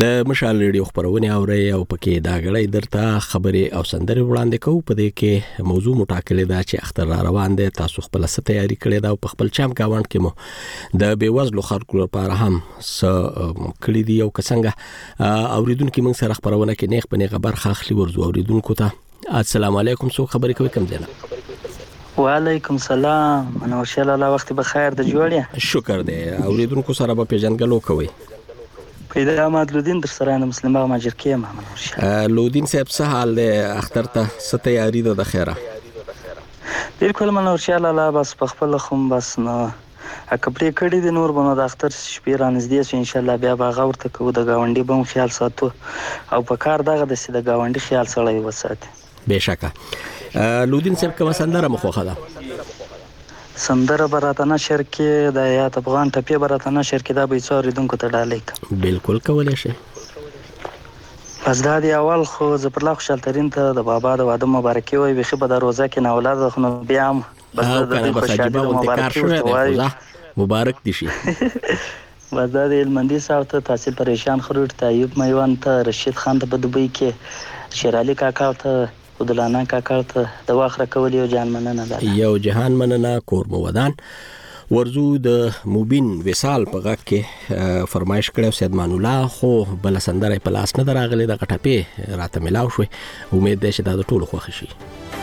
د مشال ریډیو خبرونه اوري او پکې دا غړې درته خبرې او سندرې وړاندې کوو. په دې کې موضوع مټاکلې ده چې اختر را روان دي، تاسو خپل څه تیاری کړې ده او په خپل چم گاوند کې مو د بیوزلو خلکو لپاره هم څه کړی دی او څنګه اوریدونکو موږ سره خبرونه کې نیغ په نیغه برخه اخلي. ورزو اوریدونکو ته السلام علیکم، څو خبرې کوي کوم ځای؟ وعلیکم سلام، منور شه الله، وخت بخیر د جوړه. شکر دی. اوریدونکو سره به پیژنګلو کوي. پیدا احمد لودین در سره د مسلمان ماجر کې ما منور شه. لودین صاحب څه حال دی؟ اختر ته څه تیاری ده د خیره؟ بالکل منور شه الله، بس په خپل خو بس نو کپړې کړې دي، نور بنو د اختر شپې را نږدې شو، ان شاء الله بیا به غورته کوو، د گاونډي به خیال ساتو او په کار دغه د سید گاونډي خیال سره وساتي. بشکه. لودین صاحب کوم سندره مخوخه ده؟ سندره براته نشر کې د یات افغان ټپی براته نشر کې دا به څوري دونکو ته ډالې. بالکل کولای شي. پس دا دی اول خو زه پر لا خوشحال ترین ته د بابا د واده مبارکي وای، بخي به د روزه کې نه اولاد خو بیا هم بس د خوشحالي مبارکي وای، مبارک دي شي. بس دا د المندي صاحب ته، تحصیل پریشان خروټ ته، ایوب میوان ته، رشید خان ته په دوبۍ کې، شیرعلی کاکا ته، ودلانا کاکا ته د واخره کولی او جان مننه ده. یو جهان مننه کور مو ودان. ورزو د موبین وصال په غږ کې فرمایش کړو سید مان الله، خو بل سندره په لاس نه دراغله د غټپې راته ملاو شوې. امید ده چې دا د ټولو خوښ شي.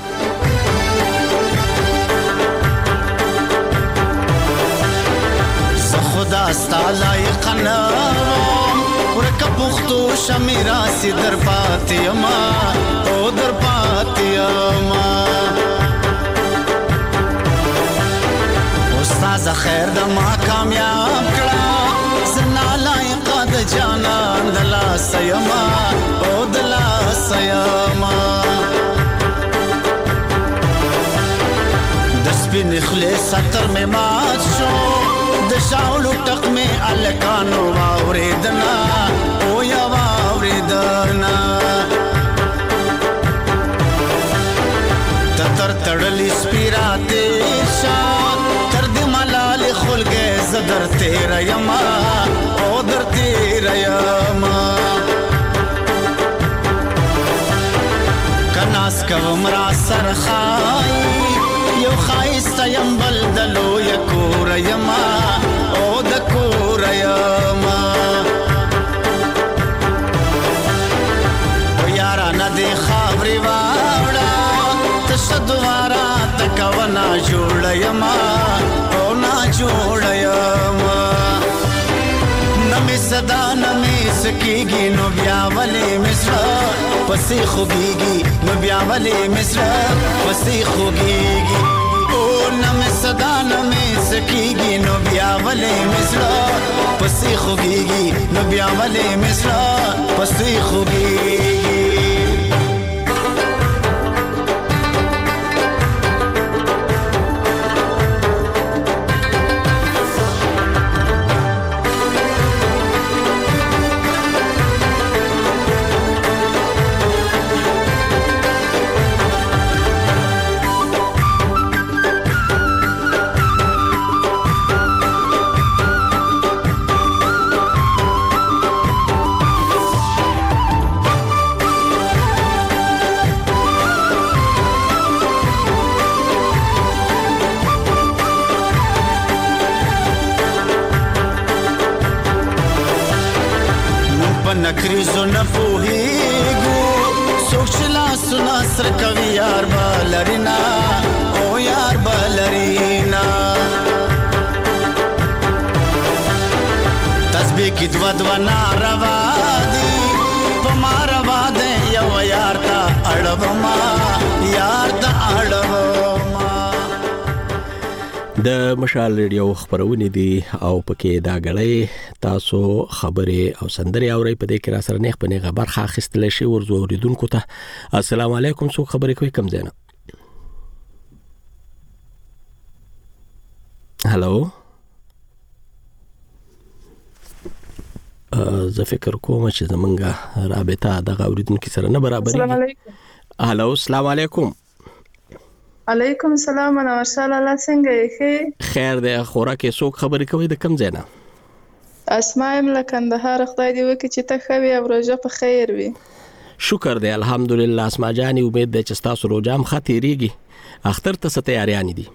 خدا ستالای قنام ورکه پختو شمیرا سی در پاتیما او در پاتیما استاد خیر د ما کامیاب کړه زنا لایق د جانان دلا سیما او دلا سیما د سپین خلیص ستر می مات شو د شاولو ټق می الکانو واوریدنا او یا واوریدنا تر تړلی سپیراته شان تر دې ملال خلګه زدر تیر یما او در تیر یما کناس کوم را سر خای یو خایست یم بلدلو یکور یما او د کور یما او یارا ندی خبری واړه تشدوارا تکونا جوړ یما او نا جوړ یما نمی صدا نمی سکیږي نو بیا ولې مصر پسې خوږیږي نو بیا ولې مصر پسې خوږیږي او نمی صدا نمی سکیږي نو بیا ولې مصر پسې خوږیږي نو بیا ولې مصر پسې خوږیږي. نکریزو نپوهیگو سوچلا سنا سر کوي یار بالرینا او یار بالرینا تسبیح کی دو دو ناروا دی پماروا دی یو یار تا اړوما یار تا اړوما. د مشال ریډیو خبرونه دي او پکې دا غړې تاسو خبرې او سندري اوري په دې کې را سره نه خپنه خبر خا خستل شي. ورزو اوریدونکو ته السلام علیکم، څو خبرې کوي کم زینا؟ هالو، زه فکر کوم چې زمونږه رابطه د اوریدونکو سره نه برابرې. السلام علیکم. هالو، السلام علیکم. علیکم السلام، انا ورسال الله څنګه یې؟ خیر دی. خوراکه څوک خبرې کوي د کم ځای نه؟ اسماء یم له کندهار. خدای دې وکړي چې ته ښه وي او روژه په خیر وي. شکر دی الحمدلله اسما جانې، امید دی چې ستاسو روژه هم ښه تېرېږي. اختر ته څه تیاریانې دي؟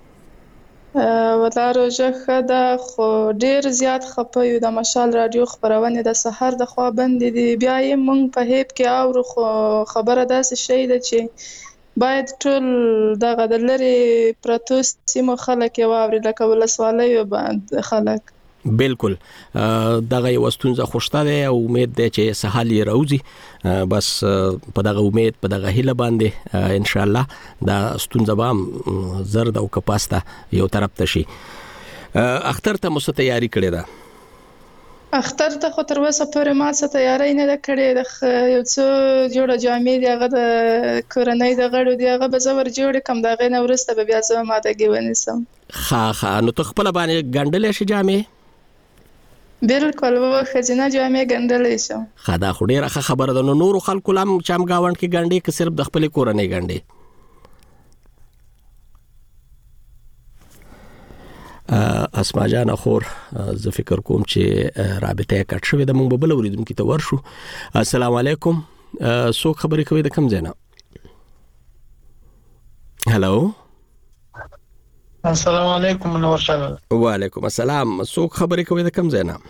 والله روژه ښه ده خو ډېر زیات خفه یو. د مشال راډیو خپرونې د سحر د خوا بندې دي، بیا یې موږ په هیب کې اورو، خو خبره داسې شی ده چې باید ټول دغه د لرې پرتو سیمو خلک یې واوري، لکه ولسوالیو باندې خلک. بالکل دغه یو ستونزه خوشته ده او امید ده چې سهال یې راوځي. بس په دغه امید په دغه هیله باندې ان شاء الله دا ستونزه به زرد او کپاسته یو طرف ته شي. اختر ته مو څه تیاری کړې ده؟ اختر ته خو تر اوسه پورې ما څه تیاری نه ده کړې. د یو څو جوړه جامې دي، هغه د کورنۍ د غړو دي، هغه به زه ور جوړې کړم، د هغې نه وروسته به بیا زه مادګي ونیسم. ښه ښه نو ته خپله باندې ګنډلی شي جامې؟ بالکل و ښځینه جامې ګنډلی شم. ښه دا خو ډېره ښه خبره ده. نو نورو خلکو لا هم چمګاونډ کې ګنډې که صرف د خپلې کورنۍ ګنډې؟ اسما جان خور زه فکر کوم چې رابطه یې کټ شوې ده. موږ به بل اوریدونکي ته ورشو. السلام علیکم، څوک خبرې کوي د کوم ځای نه؟ هلو السلام علیکم. منور شاه. وعلیکم السلام، څوک خبرې کوي د کوم ځای نه؟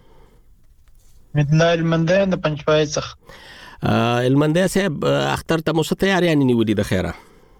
مدلا المندای د پنځپای څخه. المندای صاحب اختر ته مو څه تیاریانې نیولې د خیره؟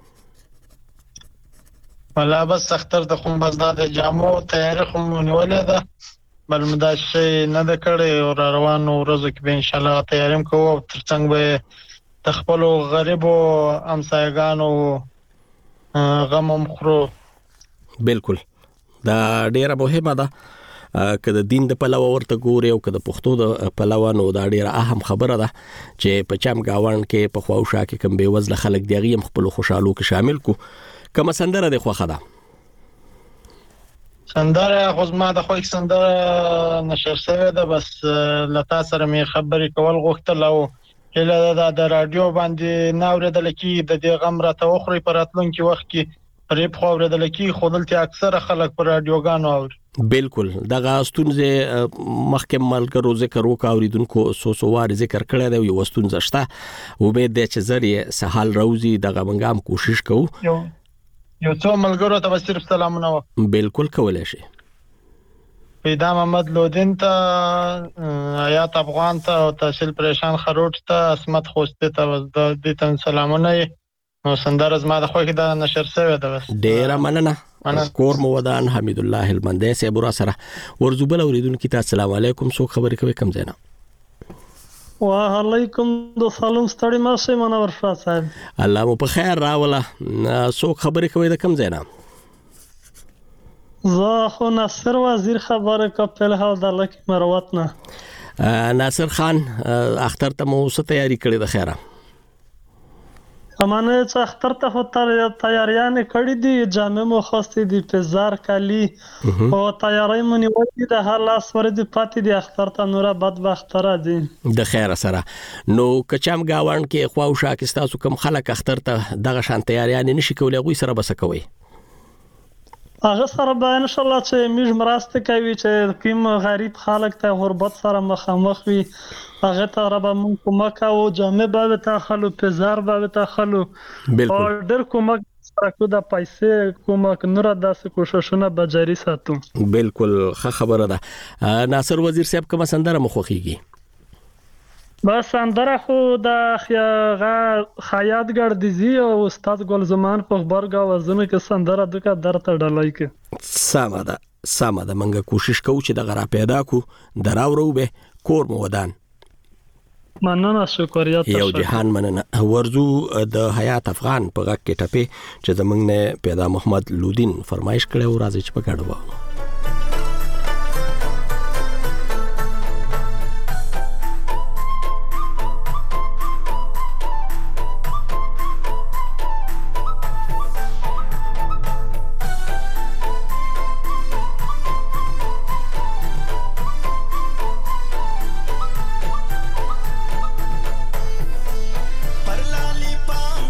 ولا بس اختر ته خو بس دا د جامو تیاری خو نیولې ده، بل مدا شي نه ده کړې او روانو ورځو کې به ان شاء الله تیاری هم کوو. ترڅنګ به د خپل غریبو همسایګانو غم هم خورو. بالکل دا ډیره مهمه ده که د دین د پلوه ورته ګوري او که د پښتو د پلوه، نو دا ډیره اهم خبره ده چې په چمګاونډ کې په خواوشا کې کوم بې وزله خلک دي هغې هم خپلو خوشحالو کې شامل کو. کومه سندره دې خوښه ده؟ سندره خو زما د خوښ سندره نشر شوې ده، بس له تا سره مې خبرې کول غوښتل او هیله ده د راډیو باندې نه اورېدل کېږي، د دې غم راته وخوري په راتلونکي وخت کې پرې پخوا اورېدل کېږي، خو دلته اکثره خلک په راډیوګانو اوري. بالکل دغه ستونزې مخکې ملګرو ذکر وکړه، اورېدونکو څو څو وارې ذکر کړی دی، یوه ستونزه شته. امید دی چې زر یې سهال راوځي، دغه موږ هم کوشش کوو. یو څو ملګرو ته به صرف سلامونه وکړو. بالکل کولی شي. پیدا محمد لودین ته، حیات افغان ته او تحصیل پریشان خروټ ته، عصمت خوستی ته دې ته سلامونه. نو سندره زما د خوښې ده، نشر شوې ده. بس ډېره مننه. کور مو ودان. حمید الله المندی صاحب را سره ورځو بل اورېدونکي ته السلام علیکم، څوک خبرې کوي کوم ځای نه؟ وعلیکم السلام، ستړي مه شئ منور شاه صاحب. الله مو په خیر راوله. څوک خبرې کوي د کوم ځای نه؟ زه خو ناصر وزیر خبرې کوم په الحال د لکي مروت نه. ناصر خان اختر ته مو څه تیاری کړې د خیره؟ امانه چې اختر ته خو تیاریانې کړې دي، جامې مو خواستې دي، پیزار کالي او تیاری مو نیولې دي، د هر لاس ورځې پاتې دي اختر ته، نوره بدبختره دي د خیره سره. نو که چمګاونډ کې خواوشا کې ستاسو کوم خلک اختر ته دغه شان تیاریانې نشي کولی، هغوی سره به څه کوئ؟ هغه سره به ان شاء الله چې موږ مرسته کوي چې کوم غریب خلک ته غربت سره مخامخ وي، هغه ته را به موږ کومک کوو، جامې به ورته اخلو، پیزار به ورته اخلو، او ډېر کومک سره کوو، د پیسې کومک نوره داسې کوششونه به جاري ساتو. بالکل ښه خبره ده. ناصر وزیر صاحب کومه سندره مو خوښیږي؟ بس سندره خو د خیاط ګردیزي او استاد ګلزمان په خبرګ اوازونو کې سندره دغه درته ډالای کې. سمه ده سمه ده، موږ کوشش کوو چې دغه را پیدا کو، دراورو به کور مو ودان. مننه، شکریه. یو جهان مننه. ورزو د حیات افغان په غږ کې ټپې چې زمونږ نه پیدا محمد لودین فرمایش کړی و، راځي چې په ګډه واورو.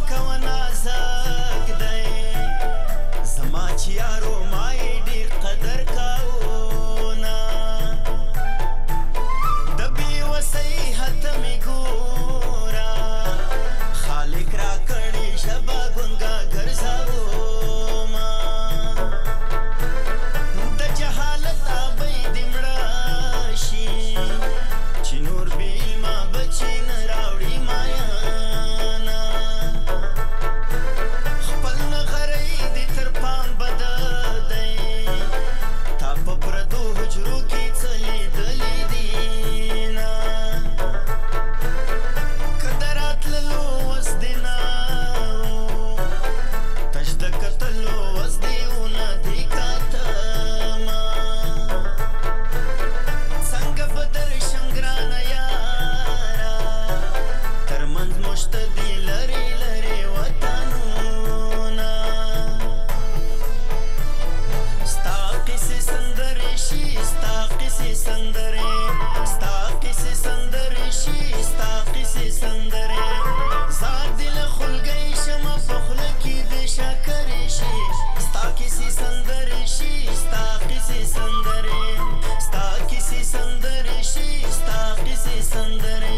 یارو مای ډیر قدر شي ستا کیسې سندرې شي ستا کیسې سندرې ستا کیسې سندرې شي ستا کیسې سندرې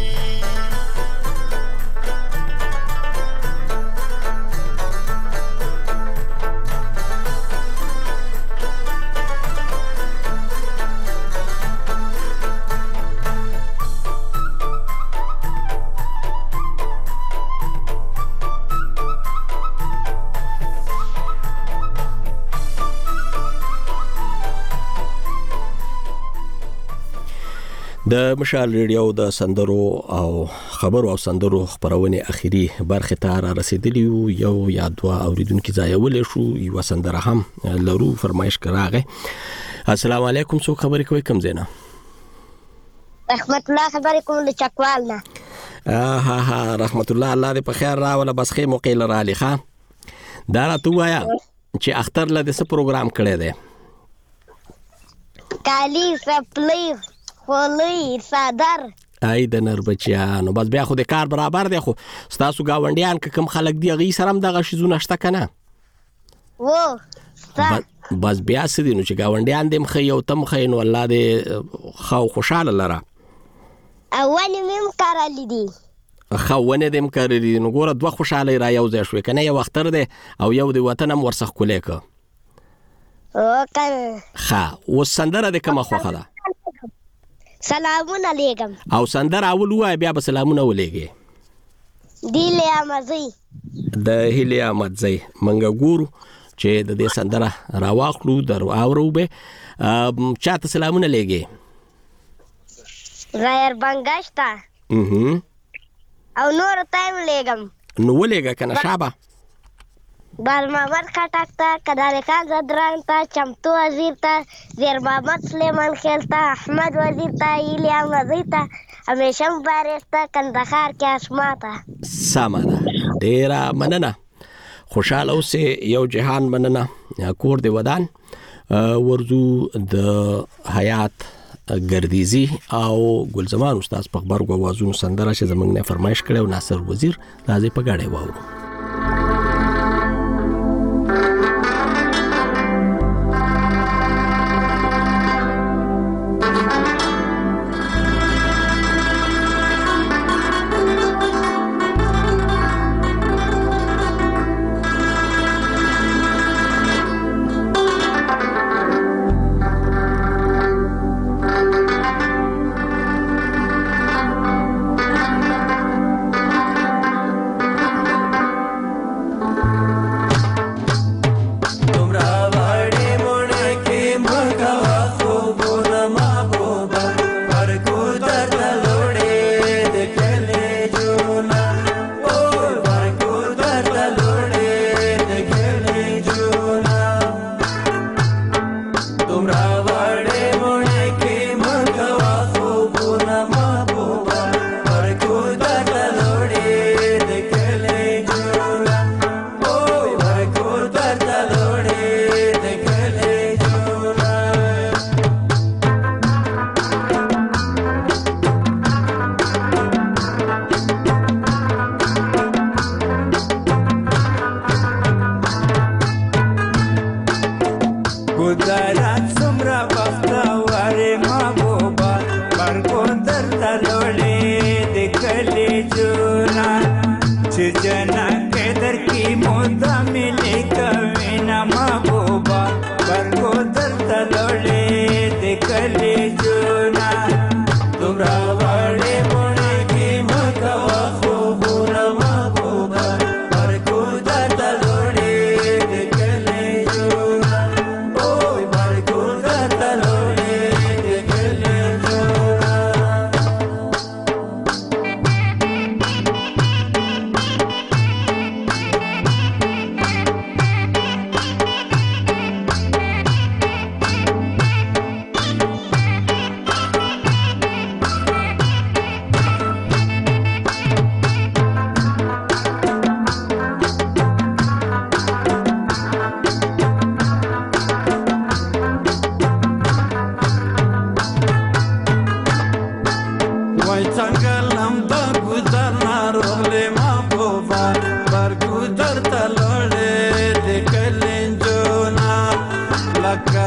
د مشال ریډیو د سندرو او خبرو او سندرو خبرونه اخیری برخه ته را رسیدلی یو یا دوا اوریدونکو ځایولې شو یو سندره هم لرو فرمایش کراغه. السلام علیکم، څو خبرې کوي کوم زینا؟ رحمت الله خبرې کوم له چکوال نه. ها ها رحمت الله، الله دې په خیر راوله. بس خې موقع لرالي ښه دا راته وایا چې اختر له دې څه پروګرام کړی دی؟ کالی سپلی خولي صدر ای د نر بچیانو بس بیا خو د کار برابر دی. خو ستاسو گاونډیان که کم خلک دی غي سره هم دغه شیزونه شته کنه وو بس بیا سدي نو چې گاونډیان دې مخ یو تم خې نو الله دې خو خوشاله لره. اول مم کارل دي خونه دې مکرې نو ګوره دوه خوشاله را یو ځای شو کنه یو اختر دی او یو د وطن هم ورسخ کولې که اوکه ښه. وسندره دې کومه خوخه ده؟ سلامونه علیکم. او سندر اول وای بیا به سلامونه ولېږي. دیله امزي د هیله امزي منګه ګورو چې د دې سندره راواخلو درو اورو به چاته سلامونه لېږي. غیر بنگشتا اها او نور تایم لېږم نو ولېږه کنه شابه. بال محمد خټک ته، کداري خان زدران ته، چمتو وزیر ته، زیر محمد سلیمان خیل ته، احمد وزیر ته، ایلیا مزی ته، همیشه مبارک ته، کندهار کې اسما ته. سمه ده، ډېره مننه. خوشحاله اوسې. یو جهان مننه. کور دې ودان ورزو د حیات ګردیزی او ګلزمان استاد په خبرګو اوازونو سندره چې زمونږ نه فرمایش کړو ناصر وزیر راځي په غاړه واورو.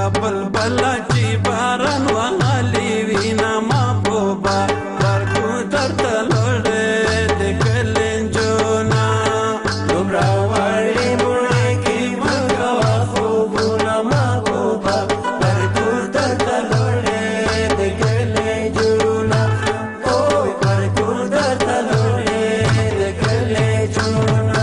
بلبل چې باران وهلي وینا محبوبه ورکو درته لوړې د کلي نجونه دومره وړې بوڼې کې مه کوه خوبونه محبوبه ورکو درته لوړې د کلي نجونه اوی ورکو درته لوړې د کلي نجونه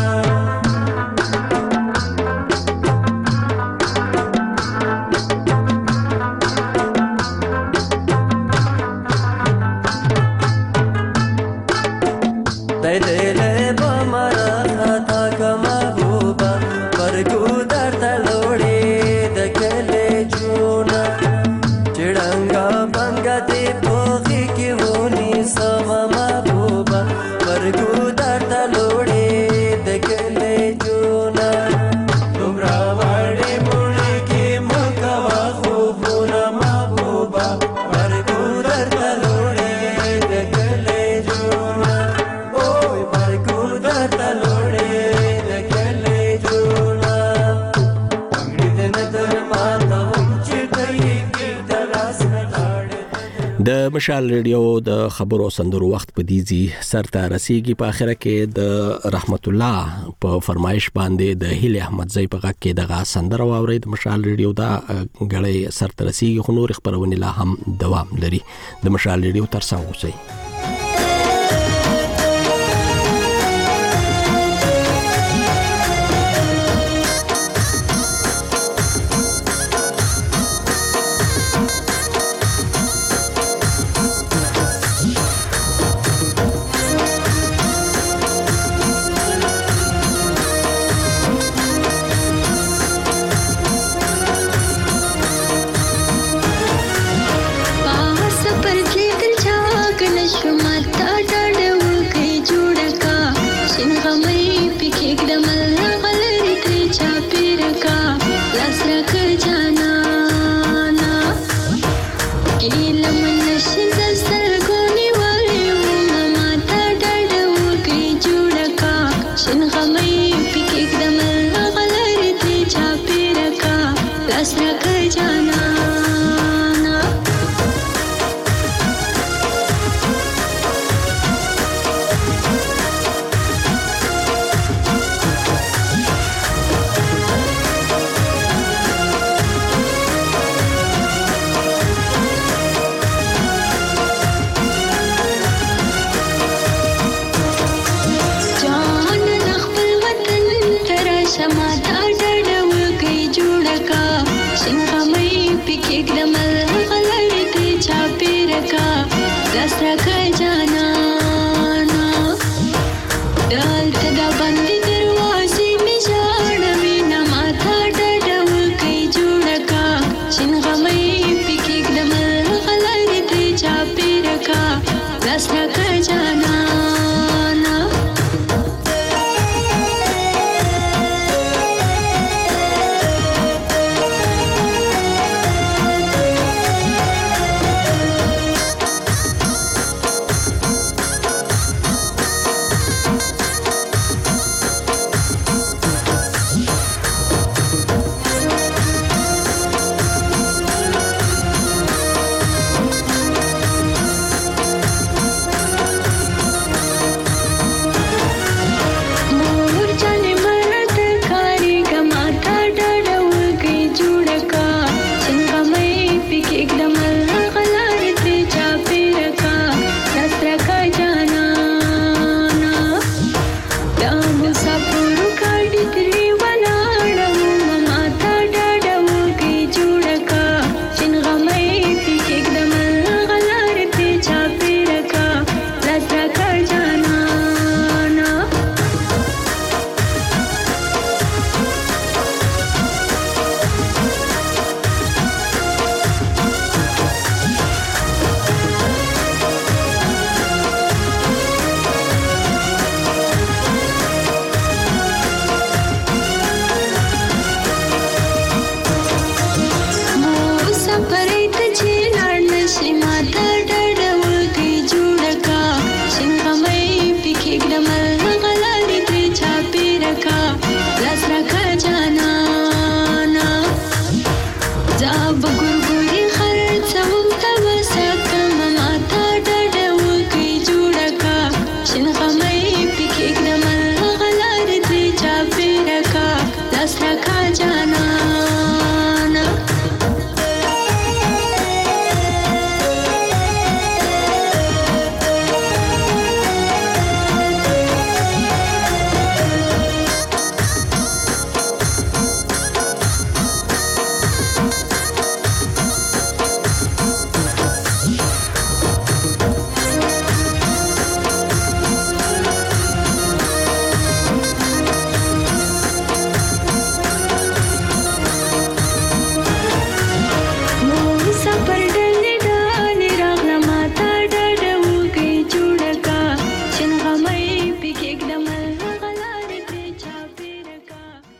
د مشال ریډیو د خبرو سندرو وخت په دیزي سرته رسیدي په اخره کې د رحمت الله په فرمایش باندې د هیله احمد زئی په غږ کې دغه سندره واوري د مشال ریډیو دا غړې سرته رسیدي خو نور خبرونه لا هم دوام لري د مشال ریډیو تر څنګه اوسئ لاس راکړه